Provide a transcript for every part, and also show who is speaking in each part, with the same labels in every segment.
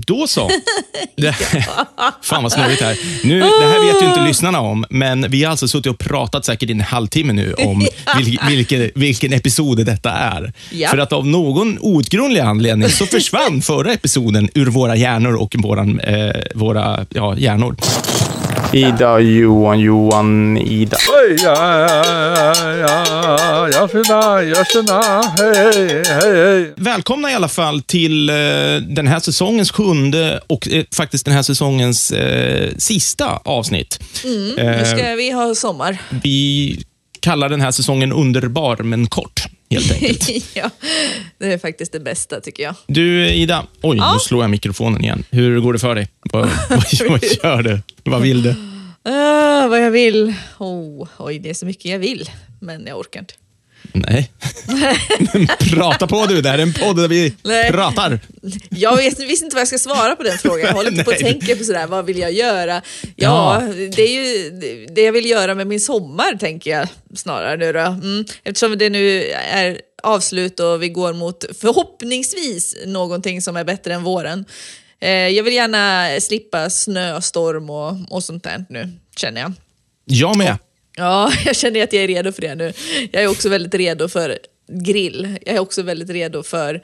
Speaker 1: Då så. Fan vad snurrigt här. Nu, det här vet ju inte lyssnarna om, men vi har alltså suttit och pratat säkert i en halvtimme nu om vilken episod detta är.
Speaker 2: Ja.
Speaker 1: För att av någon outgrundlig anledning så försvann förra episoden ur våra hjärnor och våra hjärnor.
Speaker 3: Ida, Johan, Ida. Hej.
Speaker 1: Välkomna i alla fall till den här säsongens 7:e och faktiskt den här säsongens sista avsnitt.
Speaker 2: Nu ska vi ha sommar.
Speaker 1: Vi kallar den här säsongen underbar men kort, helt enkelt.
Speaker 2: Ja, det är faktiskt det bästa tycker jag.
Speaker 1: Du Ida, nu slår jag mikrofonen igen. Hur går det för dig? Vad gör du? Vad vill du?
Speaker 2: Vad jag vill. Oj, det är så mycket jag vill, men jag orkar inte.
Speaker 1: Nej. Prata på du, det här är en podd där vi pratar.
Speaker 2: Jag visste inte vad jag ska svara på den frågan. Jag håller inte på att tänka på sådär, vad vill jag göra? Det är ju det jag vill göra med min sommar, tänker jag snarare nu då. Eftersom det nu är avslut och vi går mot förhoppningsvis någonting som är bättre än våren. Jag vill gärna slippa snö, storm och sånt där nu, känner jag.
Speaker 1: Jag med.
Speaker 2: Ja, jag känner att jag är redo för det nu. Jag är också väldigt redo för grill. Jag är också väldigt redo för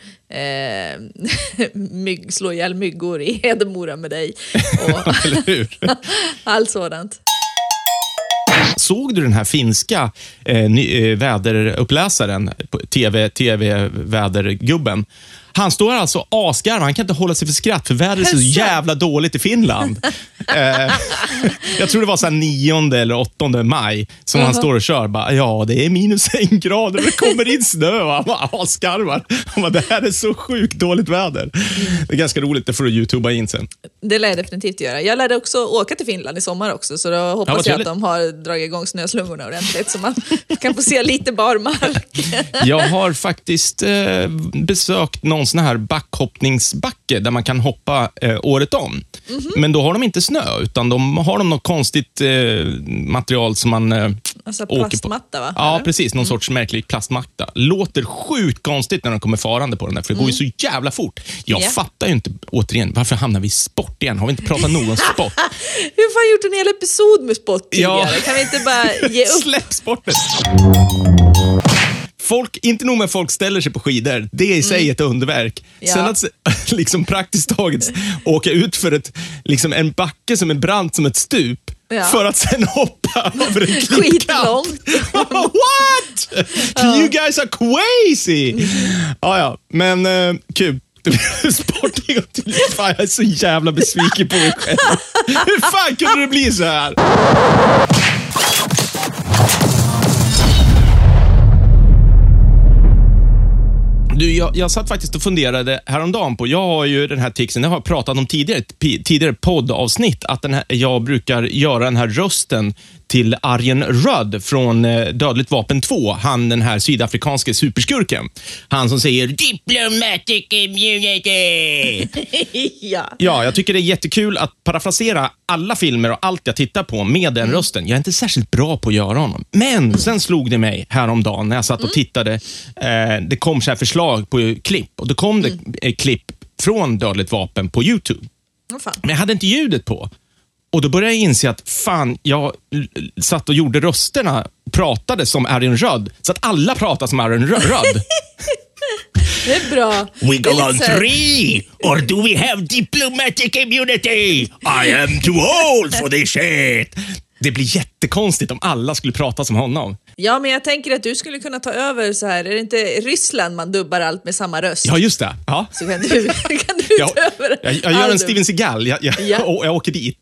Speaker 2: slå ihjäl myggor i Hedemora med dig. Och
Speaker 1: eller hur?
Speaker 2: allt sådant.
Speaker 1: Såg du den här finska väderuppläsaren, TV-vädergubben? Han står alltså asgarv, han kan inte hålla sig för skratt för vädret är så jävla dåligt i Finland. Jag tror det var så här 9 eller 8 maj som han står och kör. Bara, det är -1 grad och det kommer in snö. Han bara asgarvar. Han bara, det här är så sjukt dåligt väder. Det är ganska roligt, det får du YouTubea in sen.
Speaker 2: Det lär jag definitivt göra. Jag lärde också åka till Finland i sommar också, så då hoppas jag att de har dragit igång snöslungorna ordentligt så man kan få se lite barmark.
Speaker 1: Jag har faktiskt besökt någon sån här backhoppningsbacke där man kan hoppa året om. Men då har de inte snö, utan de har något konstigt material som man
Speaker 2: alltså
Speaker 1: åker på.
Speaker 2: plastmatta, va?
Speaker 1: Ja,
Speaker 2: eller?
Speaker 1: precis. Någon sorts märklig plastmatta. Låter sjukt konstigt när de kommer farande på den där, för det går ju så jävla fort. Jag fattar ju inte, återigen, varför hamnar vi i sport igen? Har vi inte pratat nog om sport?
Speaker 2: Hur har fan gjort en hel episod med sport tidigare? Kan vi inte bara ge upp?
Speaker 1: Släpp sporten! Inte nog med folk ställer sig på skidor, det är i sig ett underverk.
Speaker 2: Ja.
Speaker 1: Sen att liksom praktiskt taget åka ut för en backe som är brant som ett stup, för att sen hoppa över en klippkant.
Speaker 2: Skitlångt.
Speaker 1: What? You guys are crazy! Ja, men kul. Sporting och till fan, jag är så jävla besviken på mig själv. Hur fan kunde det bli så här? Du, jag satt faktiskt och funderade häromdagen på, jag har ju den här tixen, jag har pratat om tidigare poddavsnitt, att jag brukar göra den här rösten till Arjen Rudd från Dödligt vapen 2, den här sydafrikanske superskurken. Han som säger diplomatic immunity. Ja, jag tycker det är jättekul att parafrasera alla filmer och allt jag tittar på med den rösten. Jag är inte särskilt bra på att göra honom. Men sen slog det mig häromdagen när jag satt och tittade. Det kom så här förslag på klipp, och då kom det klipp från Dödligt vapen på YouTube. Men jag hade inte ljudet på. Och då började jag inse att jag satt och gjorde rösterna, pratade som Arjen Rudd, så att alla pratar som Arjen Rudd.
Speaker 2: Det är bra.
Speaker 1: We go on 3, or do we have diplomatic immunity? I am too old for this shit. Det blir jättekonstigt om alla skulle prata som honom.
Speaker 2: Ja, men jag tänker att du skulle kunna ta över så här. Är det inte Ryssland man dubbar allt med samma röst?
Speaker 1: Ja, just det. Ja.
Speaker 2: Så kan du ta över.
Speaker 1: Jag gör en Steven Seagal. Jag åker dit.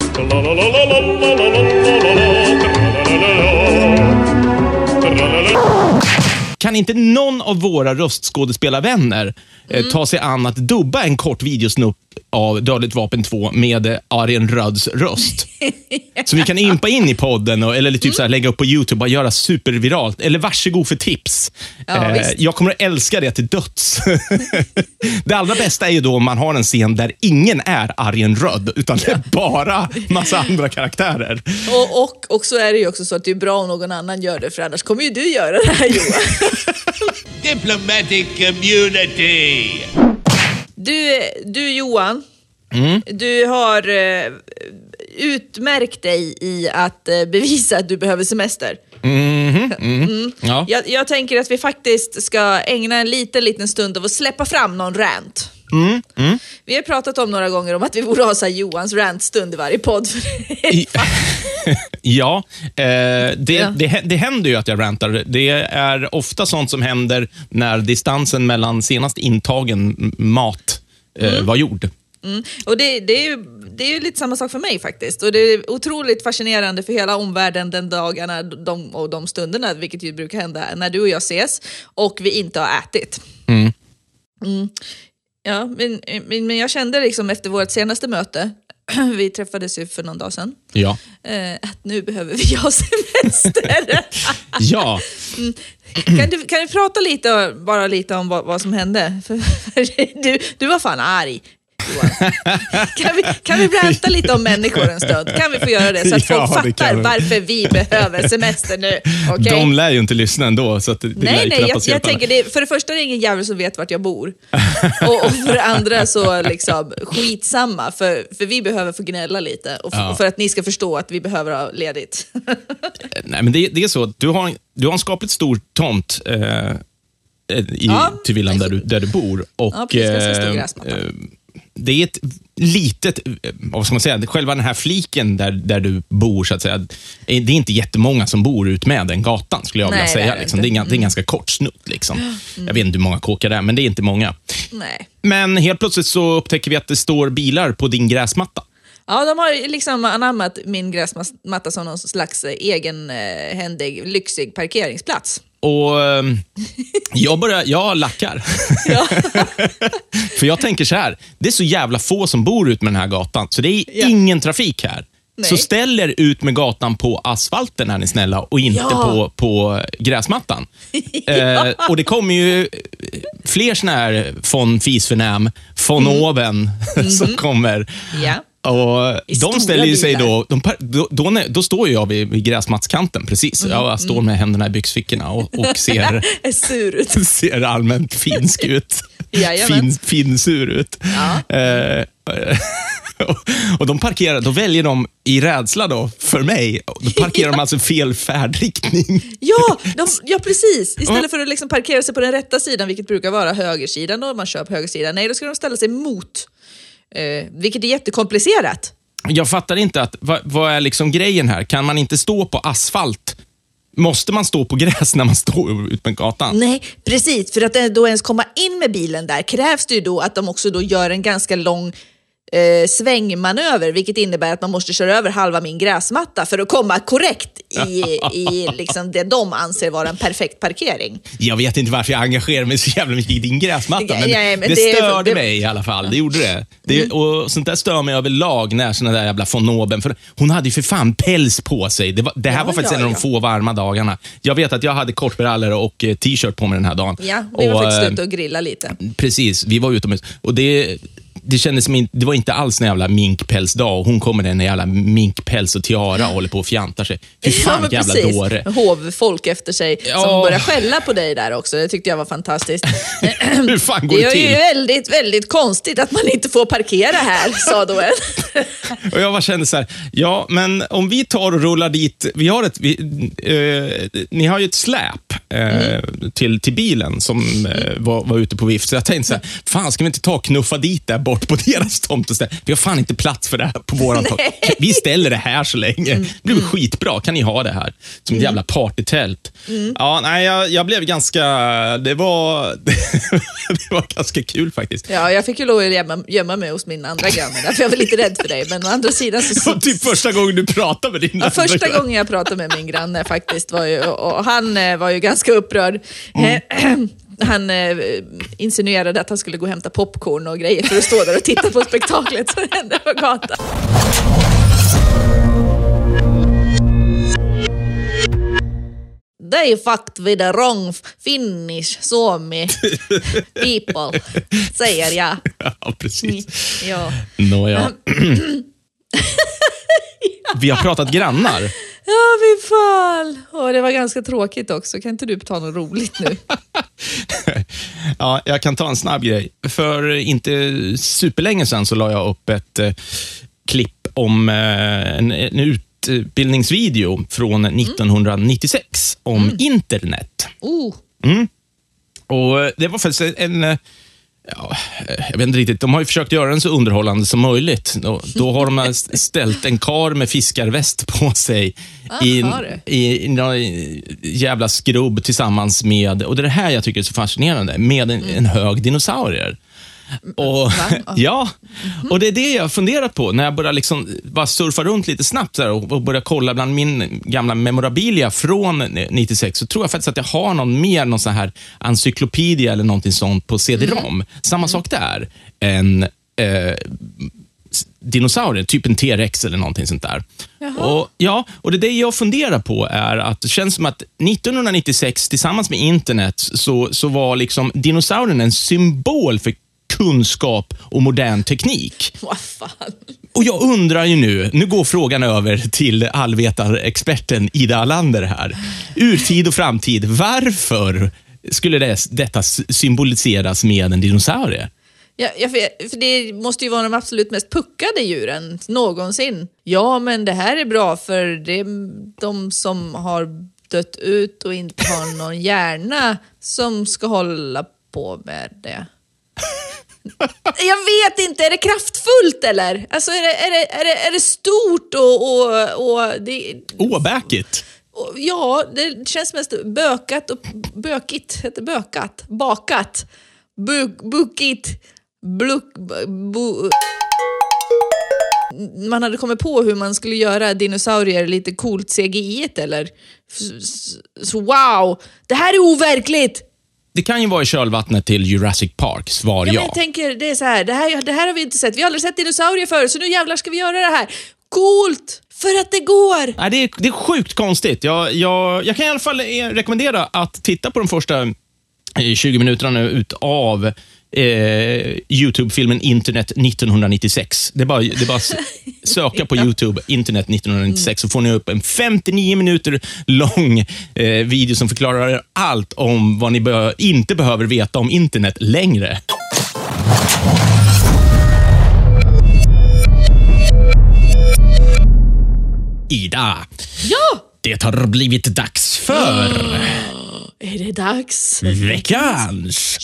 Speaker 1: Kan inte någon av våra röstskådespelarvänner ta sig an att dubba en kort videosnupp av Dödligt vapen 2 med Arjen Rudds röst? Så vi kan impa in i podden eller typ så här, lägga upp på YouTube och göra superviralt. Eller varsågod för tips. Jag kommer att älska det till döds. Det allra bästa är ju då om man har en scen där ingen är Arjen Rudd, utan det är bara massa andra karaktärer.
Speaker 2: Och så är det ju också så att det är bra om någon annan gör det, för annars kommer ju du göra det här, Johan.
Speaker 4: Diplomatic immunity.
Speaker 2: Du Johan, Du har utmärkt dig i att bevisa att du behöver semester.
Speaker 1: Ja.
Speaker 2: Jag tänker att vi faktiskt ska ägna en liten stund av att släppa fram någon rant. Vi har pratat om några gånger om att vi borde ha så här Johans rantstund i varje podd.
Speaker 1: Ja, det händer ju att jag rantar. Det är ofta sånt som händer när distansen mellan senast intagen mat var gjord.
Speaker 2: Och det är ju lite samma sak för mig faktiskt. Och det är otroligt fascinerande för hela omvärlden den dagarna och de stunderna, vilket ju brukar hända när du och jag ses och vi inte har ätit. Ja, men jag kände liksom efter vårt senaste möte, vi träffades ju för någon dag sedan, att nu behöver vi ha semester.
Speaker 1: Ja.
Speaker 2: Kan du prata lite om vad som hände? För du var fan arg. Kan vi prata lite om människor en stund? Kan vi få göra det så att folk fattar varför vi behöver semester nu? Okay?
Speaker 1: De lär ju inte lyssna ändå. Så att
Speaker 2: jag tänker, för det första är det ingen jävel som vet vart jag bor. och för det andra så liksom skitsamma. För vi behöver få gnälla lite. Och för att ni ska förstå att vi behöver ha ledigt.
Speaker 1: Nej, men det är så. Du har en skapligt stor tomt till villan där du bor. Och det är ett litet, vad ska man säga, själva den här fliken där du bor så att säga, det är inte jättemånga som bor ut med den gatan skulle jag vilja säga. Liksom. Det är en ganska kort snutt liksom. Jag vet inte hur många kåkar det är, men det är inte många. Nej. Men helt plötsligt så upptäcker vi att det står bilar på din gräsmatta.
Speaker 2: Ja, de har liksom anammat min gräsmatta som någon slags egenhändig, lyxig parkeringsplats.
Speaker 1: Och jag lackar. För jag tänker så här, det är så jävla få som bor ut med den här gatan, så det är ingen trafik här. Nej. Så ställer ut med gatan på asfalten är ni snälla och inte på gräsmattan. Och det kommer ju fler såna här von Fisförnäm, von Oven som kommer. Ja. Och de ställer ju sig då står jag vid gräsmattskanten precis. Jag står med händerna i byxfickorna och ser allmänt finsk ut. Finsur ut. Ja. Och de parkerar, då väljer de i rädsla då för mig, då parkerar de alltså fel färdriktning.
Speaker 2: Ja, precis. Istället för att liksom parkera sig på den rätta sidan, vilket brukar vara högersidan, och man kör på högersidan. Nej, då ska de ställa sig mot. Vilket är jättekomplicerat.
Speaker 1: Jag fattar inte att vad är liksom grejen här? Kan man inte stå på asfalt? Måste man stå på gräs när man står ut med gatan?
Speaker 2: Nej, precis. För att då ens komma in med bilen där krävs det ju då att de också då gör en ganska lång svängmanöver, vilket innebär att man måste köra över halva min gräsmatta för att komma korrekt i liksom det de anser vara en perfekt parkering.
Speaker 1: Jag vet inte varför jag engagerar mig så jävla mycket i din gräsmatta, men det störde mig i alla fall. Det gjorde det. Och sånt där stör mig överlag när såna där jävla von Oben, för hon hade ju för fan päls på sig. Det här var faktiskt en av de få varma dagarna. Jag vet att jag hade kortbrallor och t-shirt på mig den här dagen.
Speaker 2: Ja, vi var faktiskt ute och grilla lite.
Speaker 1: Precis, vi var utomhus. Och det kändes som det var inte alls en jävla minkpälsdag. Hon kommer med en jävla minkpäls och tiara och håller på och fjantar sig. Fy fan, jävla dåre.
Speaker 2: Hovfolk efter sig som börjar skälla på dig där också. Det tyckte jag var fantastiskt.
Speaker 1: Hur fan går det till?
Speaker 2: Det är ju väldigt, väldigt konstigt att man inte får parkera här, sa då en.
Speaker 1: Och jag bara kände så här, ja, men om vi tar och rullar dit, ni har ju ett släp till bilen som var ute på vift. Så jag tänkte så här, fan, ska vi inte ta och knuffa dit där bort på deras tomt och ställa? Vi har fan inte plats för det här på våran tomt. Vi ställer det här så länge. Det blir skitbra, kan ni ha det här som ett jävla partytält. Ja, nej, jag blev ganska, det var ganska kul faktiskt.
Speaker 2: Ja, jag fick ju lov att gömma mig hos min andra granne där, för jag var lite rädd för dig, men å andra sidan så...
Speaker 1: Och typ första gången du pratade med din andra
Speaker 2: första gången jag pratade med min granne faktiskt var ju, och han var ju ganska upprörd. Han insinuerade att han skulle gå och hämta popcorn och grejer för att stå där och titta på spektaklet som hände på gatan. They fucked with the wrong Finnish Suomi people, säger jag.
Speaker 1: Ja, precis.
Speaker 2: Ja.
Speaker 1: Nåja. Vi har pratat grannar.
Speaker 2: Ja, vi fall. Och det var ganska tråkigt också. Kan inte du ta något roligt nu?
Speaker 1: Ja, jag kan ta en snabb grej. För inte superlänge sedan så la jag upp ett klipp om en utbildningsvideo från 1996 om internet. Och det var faktiskt jag vet inte riktigt, de har ju försökt göra den så underhållande som möjligt. Då har de ställt en kar med fiskarväst på sig i någon jävla skrubb tillsammans med, och det är det här jag tycker är så fascinerande, med en hög dinosaurier. Och, ja, och det är det jag funderat på när jag började liksom bara surfa runt lite snabbt där och började kolla bland min gamla memorabilia från 96, så tror jag faktiskt att jag har någon sån här encyklopedia eller någonting sånt på CD-ROM. Samma sak där. En dinosaurier, typ en T-rex eller någonting sånt där. Och det jag funderar på är att det känns som att 1996 tillsammans med internet så var liksom dinosaurien en symbol för kunskap och modern teknik.
Speaker 2: Vad fan?
Speaker 1: Och jag undrar ju nu går frågan över till allvetarexperten Ida Allander här. Urtid och framtid, varför skulle detta symboliseras med en dinosaurie?
Speaker 2: Ja, för det måste ju vara de absolut mest puckade djuren någonsin. Ja, men det här är bra för det är de som har dött ut och inte har någon hjärna som ska hålla på med det. Jag vet inte, är det kraftfullt eller? Alltså är det stort och det...
Speaker 1: Bäkigt.
Speaker 2: Ja, det känns mest bökat och bökigt. Heter bökat? Bakat. Bukigt. Man hade kommit på hur man skulle göra dinosaurier lite coolt CGI-et eller? Så wow, det här är overkligt!
Speaker 1: Det kan ju vara i kölvattnet till Jurassic Park, svar ja.
Speaker 2: Men jag tänker, det är så här, det här har vi inte sett. Vi har aldrig sett dinosaurier förr, så nu jävlar ska vi göra det här. Coolt! För att det går! Nej,
Speaker 1: det är sjukt konstigt. Jag kan i alla fall rekommendera att titta på de första 20 minuterna nu utav YouTube-filmen Internet 1996. Det är bara söka på YouTube Internet 1996 så får ni upp en 59 minuter lång video som förklarar allt om vad ni inte behöver veta om internet längre. Ida.
Speaker 2: Ja!
Speaker 1: Det har blivit dags för...
Speaker 2: Är det dags?
Speaker 1: Veckans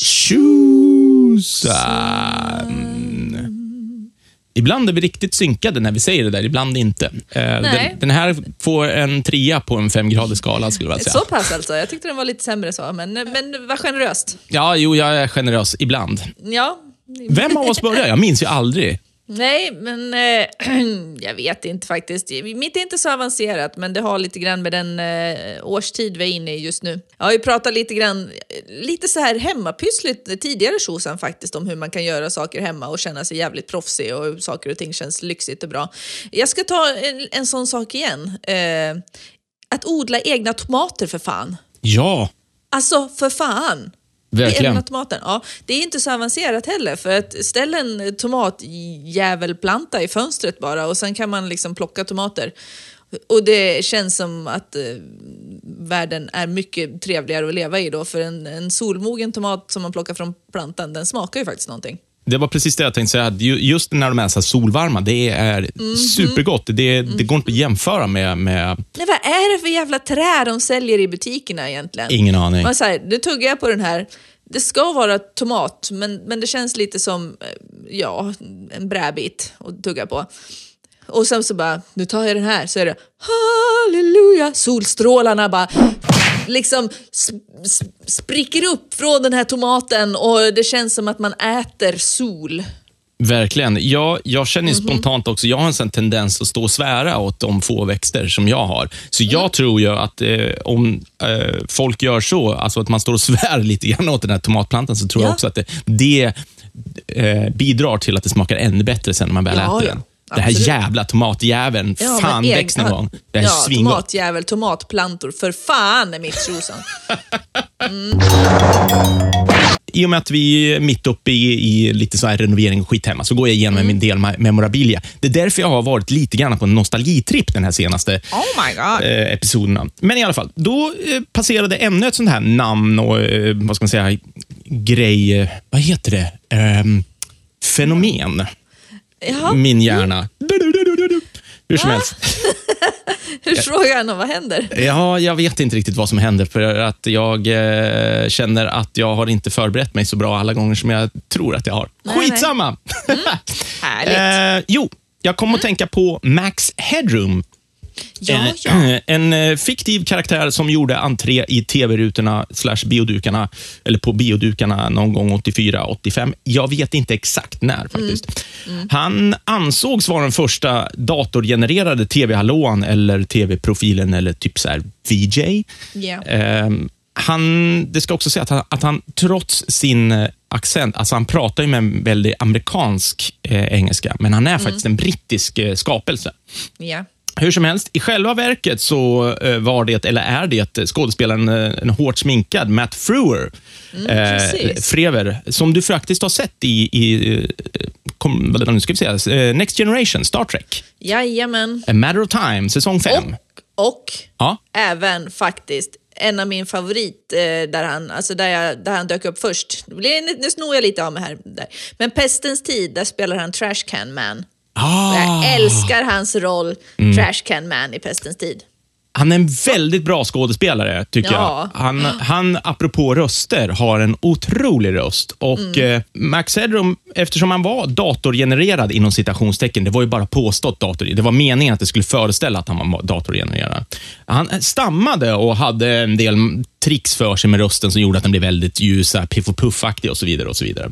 Speaker 1: tjosan. Ibland är vi riktigt synkade när vi säger det där, ibland inte. Den här får en 3 på en 5-gradig skala skulle jag säga.
Speaker 2: Så pass alltså, jag tyckte den var lite sämre så, men var generöst.
Speaker 1: Ja, jag är generös ibland.
Speaker 2: Ja.
Speaker 1: Vem av oss börjar? Jag minns ju aldrig.
Speaker 2: Nej, men jag vet inte faktiskt. Mitt är inte så avancerat, men det har lite grann med den årstid vi är inne i just nu. Jag har ju pratat lite så här hemmapyssligt tidigare tjosan faktiskt om hur man kan göra saker hemma och känna sig jävligt proffsig och hur saker och ting känns lyxigt och bra. Jag ska ta en sån sak igen. Att odla egna tomater för fan.
Speaker 1: Ja.
Speaker 2: Alltså för fan.
Speaker 1: Verkligen.
Speaker 2: Ja, det är inte så avancerat heller, för att ställa en tomatjävelplanta i fönstret bara och sen kan man liksom plocka tomater. Och det känns som att världen är mycket trevligare att leva i då, för en solmogen tomat som man plockar från plantan, den smakar ju faktiskt någonting.
Speaker 1: Det var precis det jag tänkte säga. Just när de är så solvarma, det är supergott. Det går inte att jämföra med... Nej,
Speaker 2: vad är det för jävla trä de säljer i butikerna egentligen?
Speaker 1: Ingen aning.
Speaker 2: Man säger, nu tuggar jag på den här. Det ska vara tomat, men det känns lite som en bräbit att tugga på. Och sen så bara, nu tar jag den här, så är det halleluja, solstrålarna bara liksom spricker upp från den här tomaten och det känns som att man äter sol.
Speaker 1: Verkligen. Jag känner ju spontant också, jag har en sån tendens att stå och svära åt de få växter som jag har. Så jag tror ju att om folk gör så, alltså att man står och svär lite grann åt den här tomatplantan, så tror jag också att det bidrar till att det smakar ännu bättre sen när man väl äter den. Det här jävla tomatjäveln, fan växt någon gång. Det här svingott.
Speaker 2: Tomatjävel, tomatplantor, för fan är mitt tjosan.
Speaker 1: i och med att vi är mitt uppe i lite så här renovering och skit hemma, så går jag igenom min del memorabilia. Det är därför jag har varit lite grann på en nostalgitripp den här senaste episoderna. Men i alla fall, då passerade ännu ett sånt här namn och vad ska man säga, grej, vad heter det? Fenomen. Min hjärna. Hur som helst.
Speaker 2: Hur frågar han vad händer?
Speaker 1: Ja, jag vet inte riktigt vad som händer, för att jag känner att jag har inte förberett mig så bra alla gånger som jag tror att jag har. Skitsamma!
Speaker 2: Härligt.
Speaker 1: Jo, jag kom att tänka på Max Headroom. En fiktiv karaktär som gjorde entré i tv-rutorna / biodukarna, eller på biodukarna någon gång 84-85. Jag vet inte exakt när faktiskt. Han ansågs vara den första datorgenererade tv-hallåan eller tv-profilen eller typ så här VJ. Det ska också säga att han trots sin accent, alltså han pratar ju med en väldigt amerikansk engelska, men han är faktiskt en brittisk skapelse. Hur som helst, i själva verket så var det, eller är det, skådespelaren en hårt sminkad Matt Frewer, Frewer, som du faktiskt har sett i nu ska vi säga, Next Generation, Star Trek.
Speaker 2: Jajamän.
Speaker 1: A Matter of Time, säsong 5.
Speaker 2: Och även faktiskt en av min favorit där han dök upp först. Nu snor jag lite av mig här. Men Pestens tid, där spelar han Trash Can Man. Jag älskar hans roll Trash Can Man i Pestens tid.
Speaker 1: Han är en väldigt bra skådespelare, tycker jag. Han, apropå röster, har en otrolig röst. Och Max Headroom, eftersom han var datorgenererad inom citationstecken, det var ju bara påstått dator. Det var meningen att det skulle föreställa att han var datorgenererad. Han stammade och hade en del tricks för sig med rösten som gjorde att den blev väldigt ljusa, piff och puffaktig och så vidare och så vidare.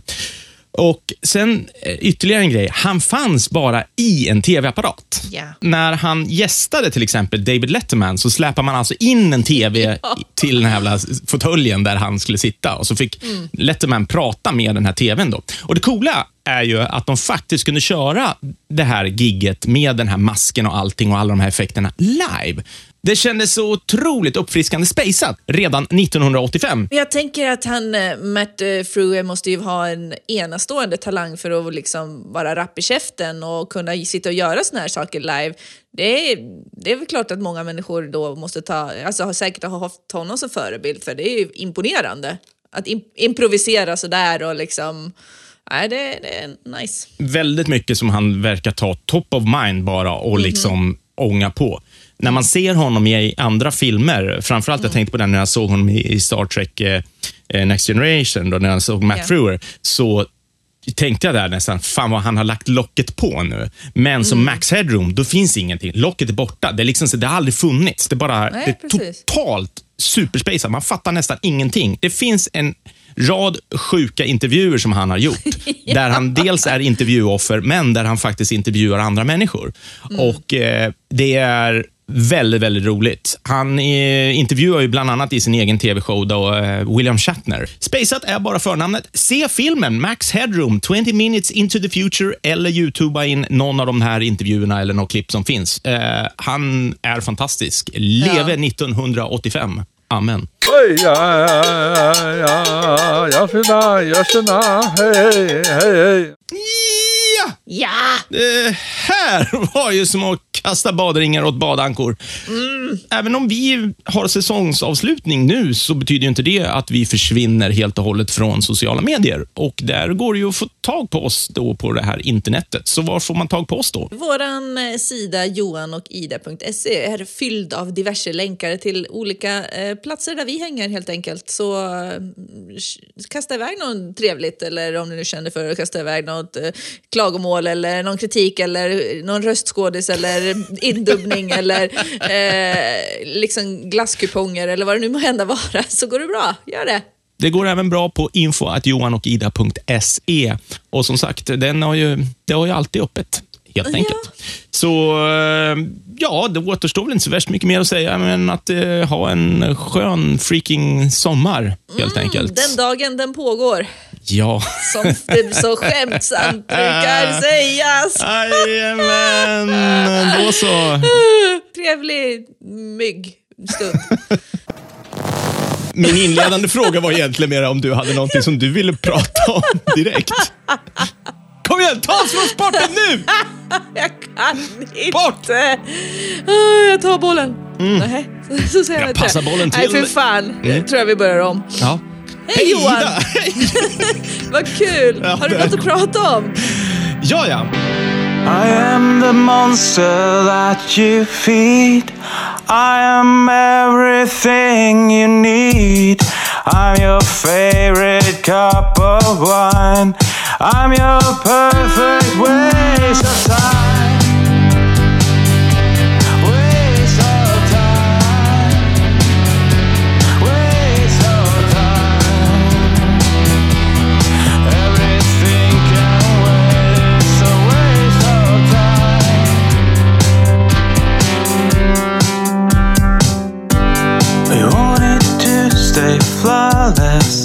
Speaker 1: Och sen ytterligare en grej, han fanns bara i en tv-apparat. När han gästade till exempel David Letterman, så släpar man alltså in en tv till den här jävla fåtöljen där han skulle sitta, och så fick Letterman prata med den här tvn då. Och det coola är ju att de faktiskt kunde köra det här gigget med den här masken och allting och alla de här effekterna live. Det kändes så otroligt uppfriskande spejsat redan 1985.
Speaker 2: Jag tänker att Matt Frewer måste ju ha en enastående talang för att liksom vara rapp i käften och kunna sitta och göra såna här saker live. Det är väl klart att många människor då måste har säkert haft honom som förebild, för det är ju imponerande att improvisera så där och liksom. Nej, det är nice.
Speaker 1: Väldigt mycket som han verkar ta top of mind bara och liksom ånga på. När man ser honom i andra filmer, framförallt jag tänkte på den när jag såg honom i Star Trek Next Generation, då när jag såg Matt Frewer, så tänkte jag där nästan, fan vad han har lagt locket på nu. Men som Max Headroom, då finns ingenting. Locket är borta. Det är liksom så, det har aldrig funnits. Det är bara det är totalt superspacet. Man fattar nästan ingenting. Det finns en rad sjuka intervjuer som han har gjort. Där han dels är intervjuoffer, men där han faktiskt intervjuar andra människor. Och det är väldigt, väldigt roligt. Han intervjuar ju bland annat i sin egen tv-show då, William Shatner. Spacet är bara förnamnet. Se filmen Max Headroom 20 minutes into the future, eller YouTubea in någon av de här intervjuerna eller något klipp som finns. Han är fantastisk. Leve 1985. Amen.
Speaker 3: Hej.
Speaker 2: Ja!
Speaker 1: Det här var ju som att kasta badringar åt badankor. Även om vi har säsongsavslutning nu, så betyder ju inte det att vi försvinner helt och hållet från sociala medier. Och där går det ju att få tag på oss då på det här internetet. Så var får man tag på oss då?
Speaker 2: Våran sida johanochida.se är fylld av diverse länkar till olika platser där vi hänger helt enkelt. Så kasta iväg något trevligt, eller om ni nu känner för att kasta iväg något klagomål eller någon kritik eller någon röstskådis eller indubbning eller liksom glasskuponger eller vad det nu må hända vara, så går det bra. Gör det.
Speaker 1: Det går även bra på info@johanochida.se. Och som sagt, det har ju alltid öppet, helt enkelt. Så ja, det återstår väl inte så värst mycket mer att säga, men att ha en skön freaking sommar, helt enkelt.
Speaker 2: Den dagen den pågår.
Speaker 1: Ja.
Speaker 2: Som det så skämtsamt brukar sägas.
Speaker 1: Jajamän, då så.
Speaker 2: Trevlig myggstund.
Speaker 1: Min inledande fråga var egentligen mer om du hade någonting som du ville prata om direkt. Kom igen, ta oss från sporten nu!
Speaker 2: Jag kan inte.
Speaker 1: Bort!
Speaker 2: Jag tar bollen. Nej, så säger jag inte.
Speaker 1: Passar bollen till.
Speaker 2: Nej, för fan. Jag tror jag vi börjar om.
Speaker 1: Ja.
Speaker 2: Hej Johan! Vad kul!
Speaker 1: Ja,
Speaker 2: har du något att prata om?
Speaker 1: Ja.
Speaker 3: I am the monster that you feed. I am everything you need. I'm your favorite cup of wine. I'm your perfect waste of time. Waste of time. Waste of time. Everything can wait. It's a waste of time. We wanted to stay flawless.